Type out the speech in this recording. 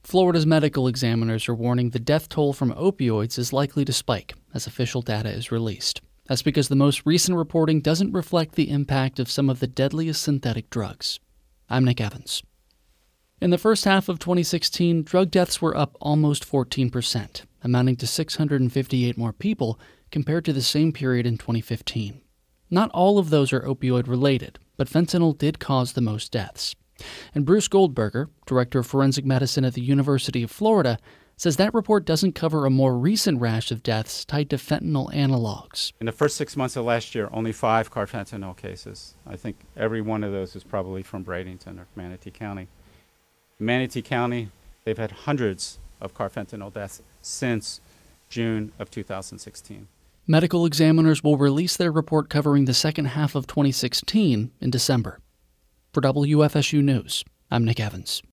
Florida's medical examiners are warning the death toll from opioids is likely to spike as official data is released. That's because the most recent reporting doesn't reflect the impact of some of the deadliest synthetic drugs. I'm Nick Evans. In the first half of 2016, drug deaths were up almost 14%, amounting to 658 more people compared to the same period in 2015. Not all of those are opioid-related, but fentanyl did cause the most deaths. And Bruce Goldberger, director of forensic medicine at the University of Florida, says that report doesn't cover a more recent rash of deaths tied to fentanyl analogs. In the first 6 months of last year, only 5 carfentanil cases. I think every one of those is probably from Bradenton or Manatee County. Manatee County, they've had hundreds of carfentanil deaths since June of 2016. Medical examiners will release their report covering the second half of 2016 in December. For WFSU News, I'm Nick Evans.